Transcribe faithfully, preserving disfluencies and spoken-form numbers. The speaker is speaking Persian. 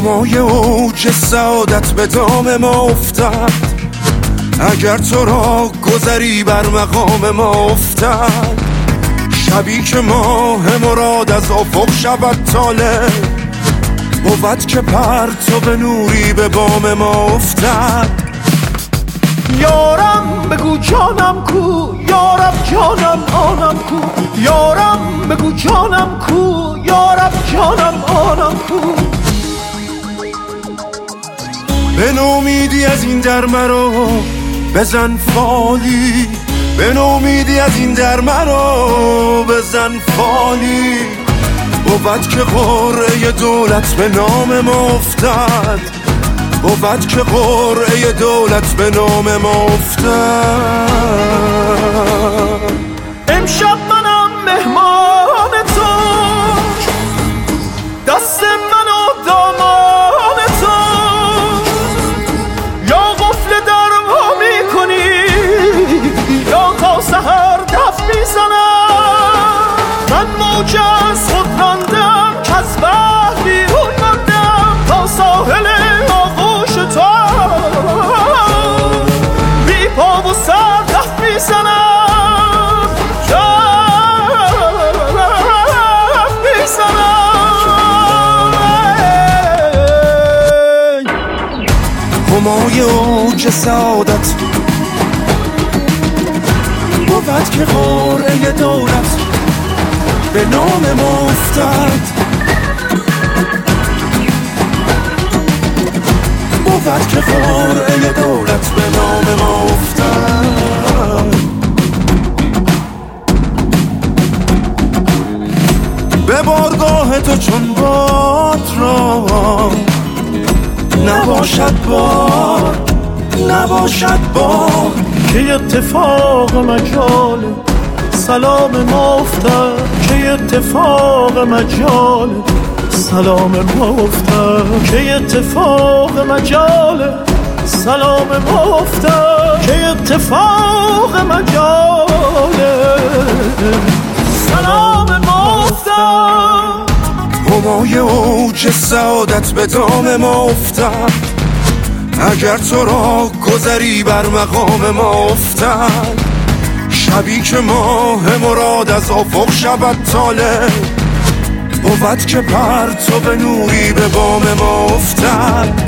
همای اوج سعادت به دام ما افتد، اگر تو را گذری بر مقام ما افتد. شبی که ماه مراد از افق شود طالع، بود که پرتو به نوری به بام ما افتد. یارم بگو جانم کو، یارم جانم آنم کو، یارم بگو جانم کو، یارم جانم آنم کو. به نومیدی از این در مرا بزن فالی، به نومیدی از این در مرا بزن فالی. بود که قرعه دولت به نام ما افتد، بود که قرعه دولت به نام ما افتد. امشب منم مهمان تو، دست من و دامان تو، یا قفل در وا میکنی یا تا سحر دف میزنم. من موج از خود راندم که از بحر بیرون ماندم تا ساحل آغوش تو، بی پا و سر دف میزنم، دف میزنم. همای اوج سعادت بود که قرعه دولت به نام ما افتد، بود که قرعه دولت به نام ما افتد. به بارگاه تو چون باد را نباشد بار، نباشد بار. که اتفاق مجال سلام ما افتد، که اتفاق مجال سلام ما افتد، که اتفاق مجال سلام ما افتد، که اتفاق مجال سلام ما افتد. همای اوج سعادت به دام ما افتد، اگر تو را گذری بر مقام ما افتد. شبی که ماه مراد از افق شود طالع، بود که پرتو به نوری به بام ما افتد.